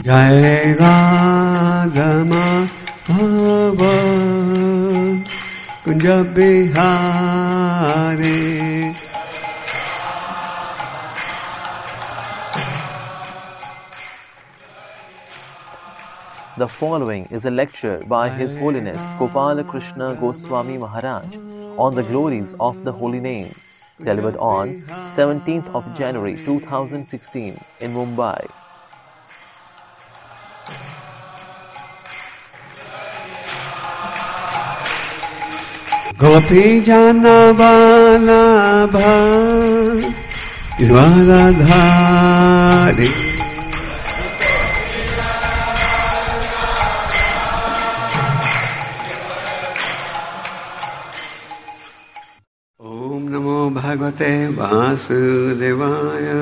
Jai Radha Madhava Kunja Bihari. The following is a lecture by His Holiness Gopala Krishna Goswami Maharaj on the glories of the Holy Name, delivered on 17th of January 2016 in Mumbai. Gopi Jana Vallabha Radhari. Om Namo Bhagavate Vasudevaya.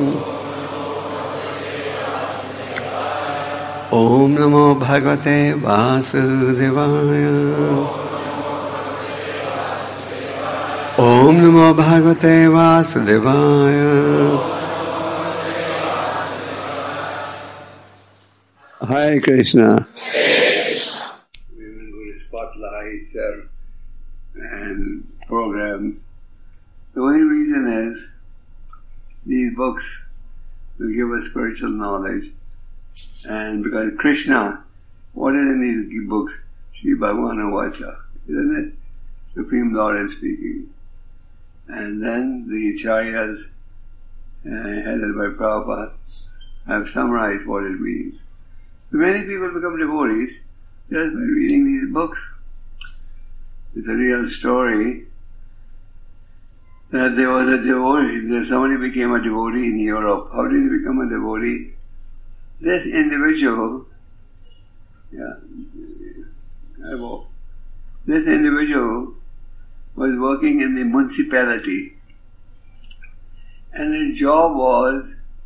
Om Namo Bhagavate Vasudevaya. Om Namo Bhagavate Vasudevaya. Hare Krishna. We will go to spotlights and programs. The only reason is these books will give us spiritual knowledge, and because Krishna, what is in these books? Sri Bhagavana Vacha, isn't it? Supreme Lord is speaking. And then the Acharyas, headed by Prabhupada, have summarized what it means. So many people become devotees just by reading these books. It's a real story that there was a devotee, somebody became a devotee in Europe. How did he become a devotee? This individual, was working in the municipality, and his job was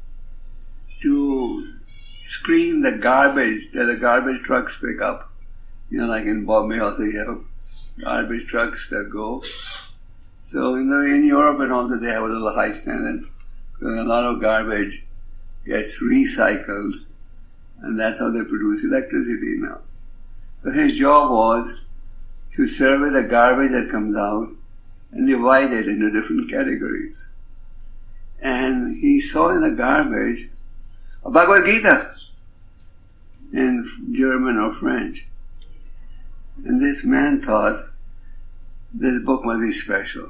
to screen the garbage that the garbage trucks pick up. You know, like in Bombay also you have garbage trucks that go. So, in Europe and also they have a little high standard. So a lot of garbage gets recycled, and that's how they produce electricity now. So his job was to survey the garbage that comes out and divide it into different categories. And he saw in the garbage a Bhagavad Gita in German or French. And this man thought this book must be special.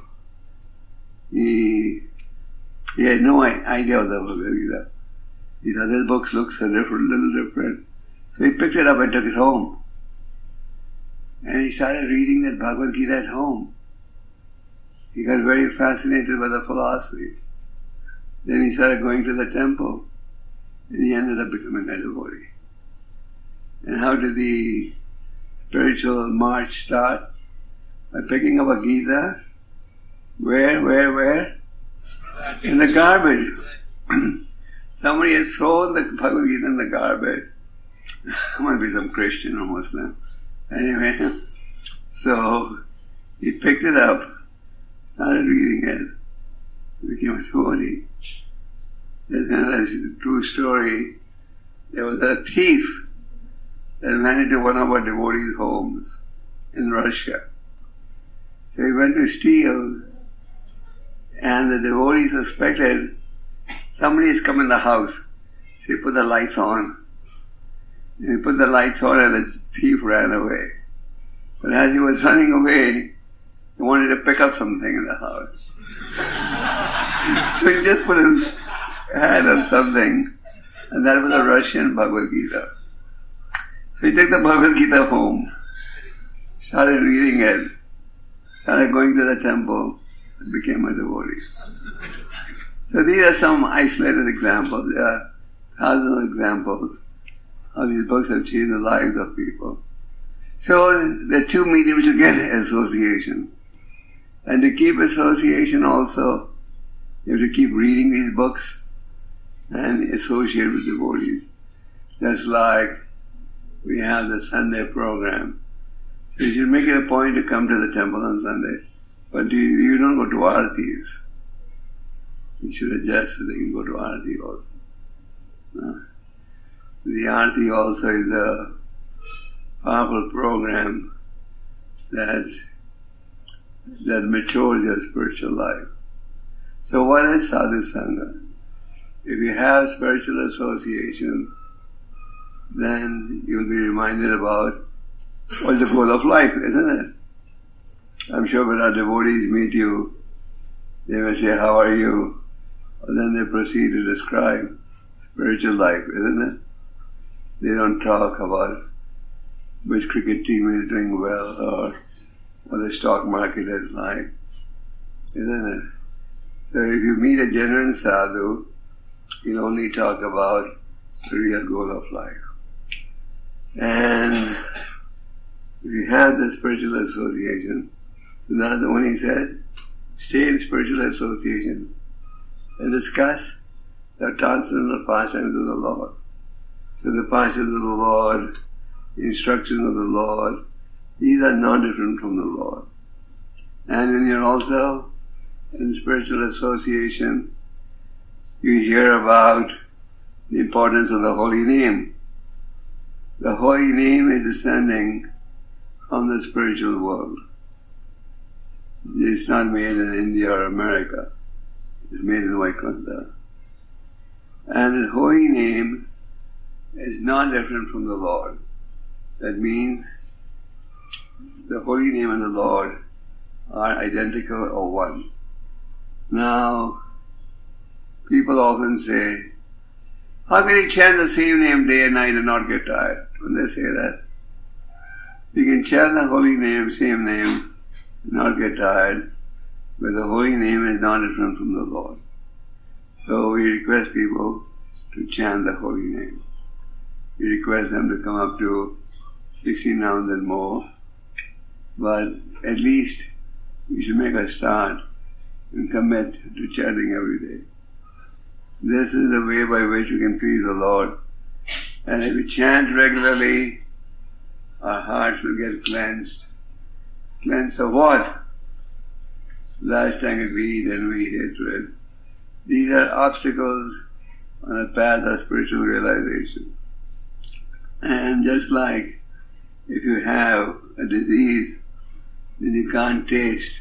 He had no idea of the Bhagavad Gita. He thought this book looks a little different. So he picked it up and took it home. And he started reading that Bhagavad Gita at home. He got very fascinated by the philosophy. Then he started going to the temple, and he ended up becoming a devotee. And how did the spiritual march start? By picking up a Gita. Where? In the garbage. Somebody had thrown the Bhagavad Gita in the garbage. It must be some Christian or Muslim. Anyway, so he picked it up, started reading it, became a devotee. There's another true story. There was a thief that went into one of our devotees' homes in Russia. So he went to steal, and the devotee suspected somebody has come in the house. So he put the lights on. And he put the lights on and the thief ran away. But as he was running away, he wanted to pick up something in the house. So he just put his hand on something, and that was a Russian Bhagavad Gita. So he took the Bhagavad Gita home, started reading it, started going to the temple, and became a devotee. So these are some isolated examples. There are thousands of examples how these books have changed the lives of people. So there are two mediums to get association. And to keep association also, you have to keep reading these books and associate with devotees. Just like we have the Sunday program. So you should make it a point to come to the temple on Sunday. But you don't go to Aartis. You should adjust so that you can go to Aarti also. The Aarti also is a powerful program that matures your spiritual life. So what is Sadhu Sangha? If you have spiritual association, then you'll be reminded about what's the goal of life, isn't it? I'm sure when our devotees meet you, they may say, how are you? And then they proceed to describe spiritual life, isn't it? They don't talk about which cricket team is doing well or what the stock market is like, isn't it? So if you meet a genuine sadhu, you'll only talk about the real goal of life. And if you have the spiritual association, Narada Muni said, stay in spiritual association and discuss the transcendental pastimes of the Lord. So the pastimes of the Lord, the instructions of the Lord, these are not different from the Lord. And when you're also in spiritual association, you hear about the importance of the holy name. The holy name is descending from the spiritual world. It's not made in India or America. It's made in Vaikuntha. And the holy name is not different from the Lord. That means the holy name and the Lord are identical or one. Now, people often say, how can you chant the same name day and night and not get tired? When they say that, you can chant the holy name, same name, and not get tired, but the holy name is not different from the Lord. So we request people to chant the holy name. We request them to come up to 16 rounds and more, but at least we should make a start and commit to chanting every day. This is the way by which we can please the Lord. And if we chant regularly, our hearts will get cleansed. Cleansed of what? Lust, anger, greed, envy, hatred. These are obstacles on the path of spiritual realization. And just like if you have a disease, then you can't taste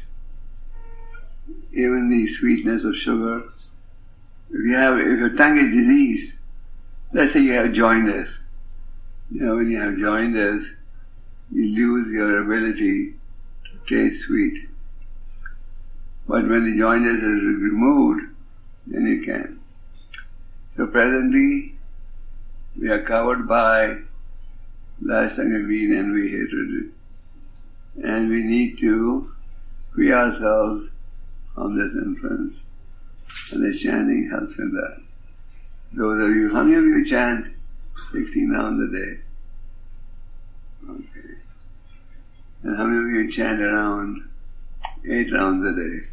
even the sweetness of sugar. If your tongue is diseased, let's say you have jaundice. When you have jaundice, you lose your ability to taste sweet. But when the jaundice is removed, then you can. So presently, we are covered by lust, anger, greed, envy, hatred. And we need to free ourselves from this influence. And the chanting helps in that. Those of you, how many of you chant 16 rounds a day? Okay. And how many of you chant around 8 rounds a day?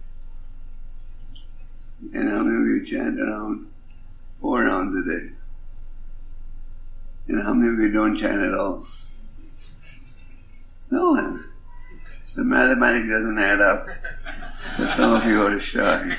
And how many of you chant around 4 rounds a day? And how many of you don't chant at all? No one. The mathematics doesn't add up. So some of you are shy.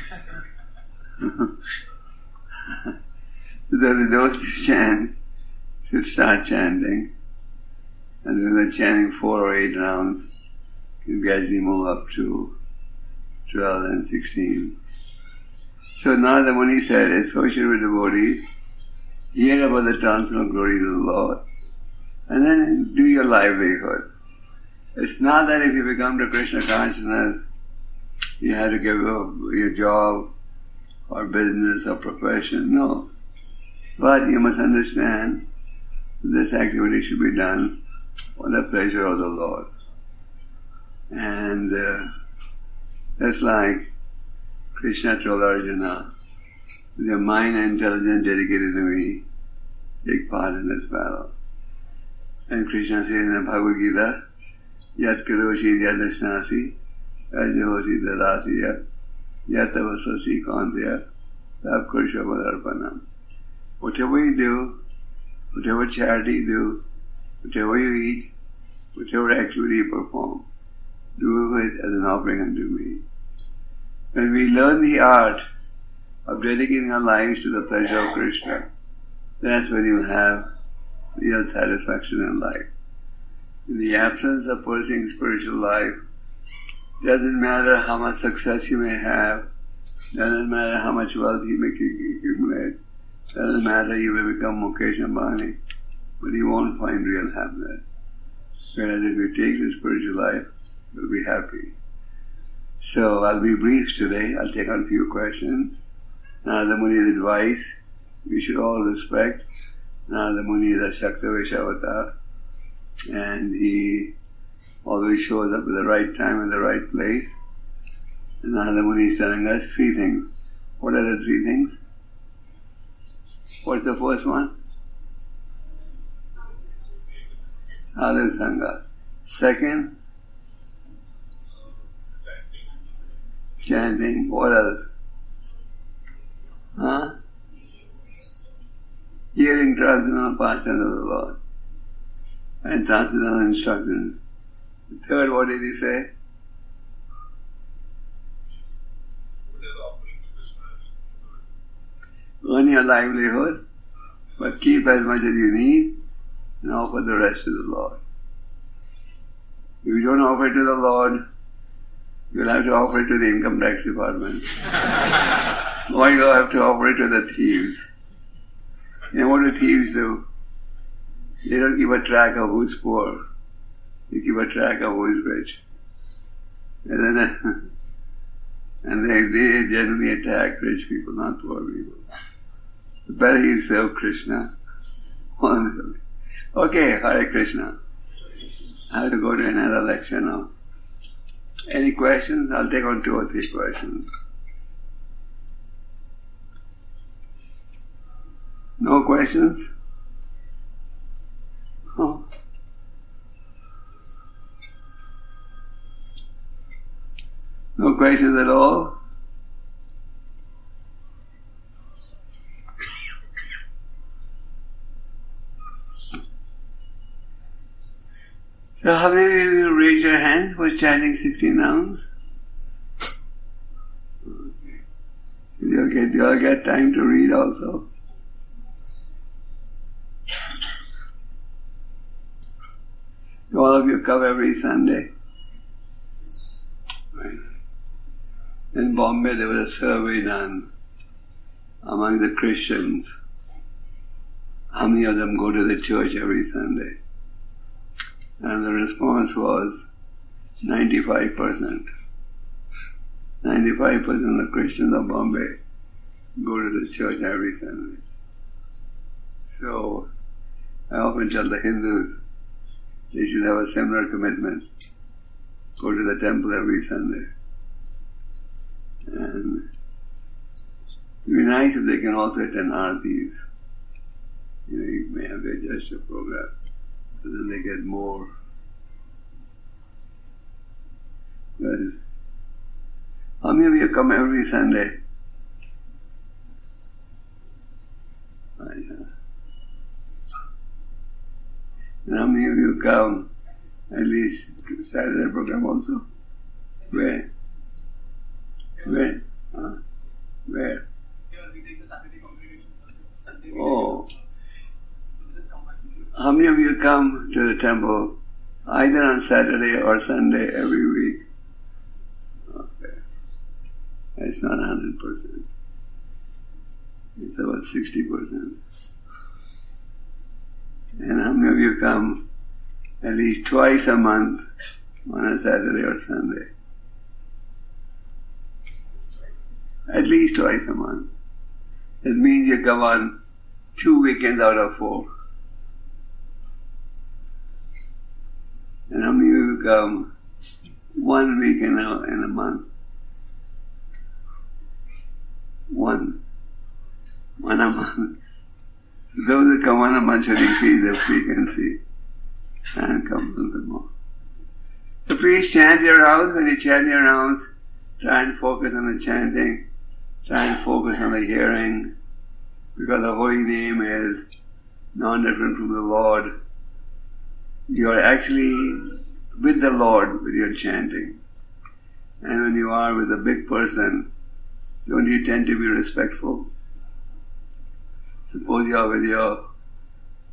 Those who chant should start chanting, and when they're chanting 4 or 8 rounds, you gradually move up to 12 and 16. So Narada Muni said, associate with devotees, hear about the transcendental glories of the Lord, and then do your livelihood. It's not that if you become to Krishna consciousness, you have to give up your job or business or profession. No. But you must understand this activity should be done for the pleasure of the Lord. And that's like Krishna told Arjuna, with your mind and intelligence dedicated to me, take part in this battle. And Krishna says in the Bhagavad Gita, Yat karoshi yadasnasi, ajahosi dadasi yat tavasasi kantya, tab kurshapadarpanam. Whatever you do, whatever charity you do, whatever you eat, whatever activity you perform, do it as an offering unto me. When we learn the art of dedicating our lives to the pleasure of Krishna, that's when you'll have real satisfaction in life. In the absence of pursuing spiritual life, doesn't matter how much success you may have, doesn't matter how much wealth you may accumulate, doesn't matter you may become Mukesh Ambani, but you won't find real happiness. Whereas if you take the spiritual life, you'll be happy. So I'll be brief today. I'll take on a few questions. Narada Muni's advice, we should all respect. Narada Muni is a Shaktavesha avatar, and he always shows up at the right time and the right place. And Narada Muni is telling us three things. What are the three things? What's the first one? Sadhu Sangha. Second? Chanting. What else? Hearing transcendental passion of the Lord and transcendental instructions. The third, what did he say? Earn your livelihood, but keep as much as you need and offer the rest to the Lord. If you don't offer it to the Lord, you'll have to offer it to the income tax department. Or you'll have to offer it to the thieves. And what do thieves do? They don't keep a track of who's poor. They keep a track of who's rich. And then they generally attack rich people, not poor people. The better you serve Krishna. Okay, Hare Krishna. I have to go to another lecture now. Any questions? I'll take on 2 or 3 questions. No questions? Oh. No questions at all? So how many of you raise your hands for chanting 16 rounds? Okay. You'll get time to read also. All of you come every Sunday. Right. In Bombay there was a survey done among the Christians. How many of them go to the church every Sunday? And the response was 95%. 95% of the Christians of Bombay go to the church every Sunday. So I often tell the Hindus they should have a similar commitment. Go to the temple every Sunday. And it would be nice if they can also attend Aartis. You may have their gesture program. So then they get more. Because how many of you come every Sunday? And how many of you come at least to Saturday program also? Where? Where? Where? Oh. How many of you come to the temple either on Saturday or Sunday every week? Okay. It's not 100%. It's about 60%. And how many of you come at least twice a month on a Saturday or Sunday? At least twice a month. It means you come on 2 weekends out of 4. And how many of you come 1 weekend in a month? One a month. Those that come 1 a month should increase their frequency and come a little bit more. So please chant your rounds. When you chant your rounds, try and focus on the chanting, try and focus on the hearing, because the holy name is non-different from the Lord. You are actually with the Lord with your chanting. And when you are with a big person, don't you tend to be respectful? Suppose you are with your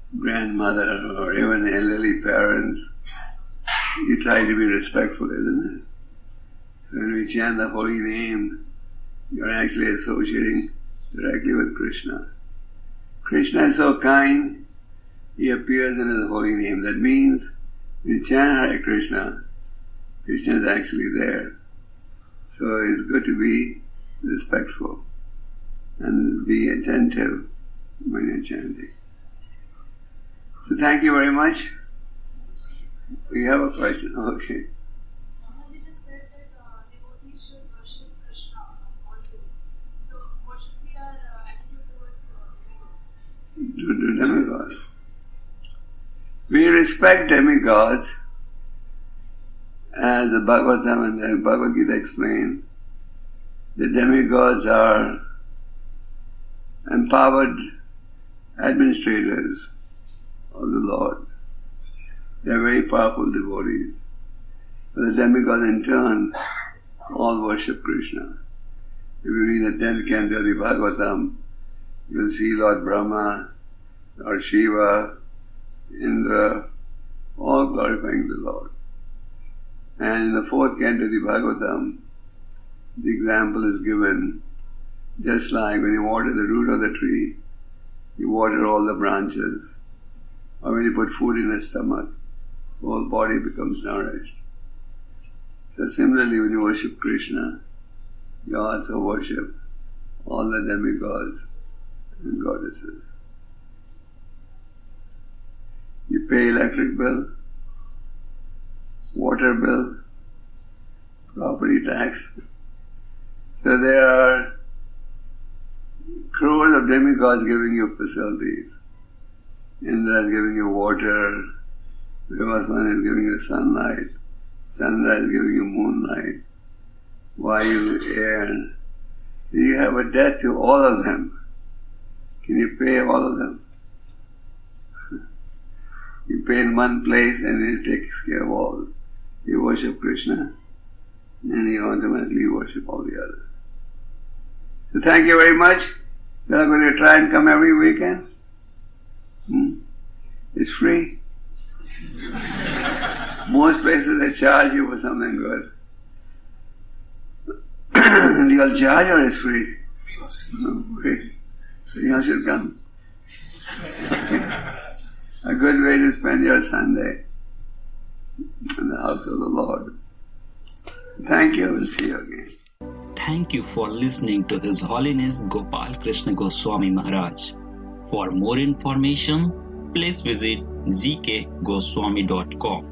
grandmother or even elderly parents, you try to be respectful, isn't it? When we chant the holy name, you're actually associating directly with Krishna. Krishna is so kind, he appears in his holy name. That means when you chant Hare Krishna, Krishna is actually there. So it's good to be respectful and be attentive when you're chanting. So thank you very much. We have a question. Okay. You just said that devotees should worship Krishna always. So what should be our attitude towards demigods? To demigods. We respect demigods, as the Bhagavatam and the Bhagavad Gita explain. The demigods are empowered administrators of the Lord. They are very powerful devotees. But the demigods in turn all worship Krishna. If you read the 10th canto of the Bhagavatam, you will see Lord Brahma, Lord Shiva, Indra, all glorifying the Lord. And in the 4th canto of the Bhagavatam, the example is given just like when you water the root of the tree, you water all the branches. Or when you put food in the stomach, the whole body becomes nourished. So similarly, when you worship Krishna, you also worship all the demigods and goddesses. You pay electric bill, water bill, property tax. So there are crores of demigods giving you facilities. Indra is giving you water, Vivasvan is giving you sunlight, Chandra is giving you moonlight, Vayu, air. You have a debt to all of them. Can you pay all of them? You pay in one place and he takes care of all. You worship Krishna and you automatically worship all the others. So thank you very much. We are going to try and come every weekend. It's free. Most places they charge you for something good. And you'll charge or it's free? Free. So you should come. A good way to spend your Sunday in the house of the Lord. Thank you. We'll see you again. Thank you for listening to His Holiness Gopal Krishna Goswami Maharaj. For more information, please visit gkgoswami.com.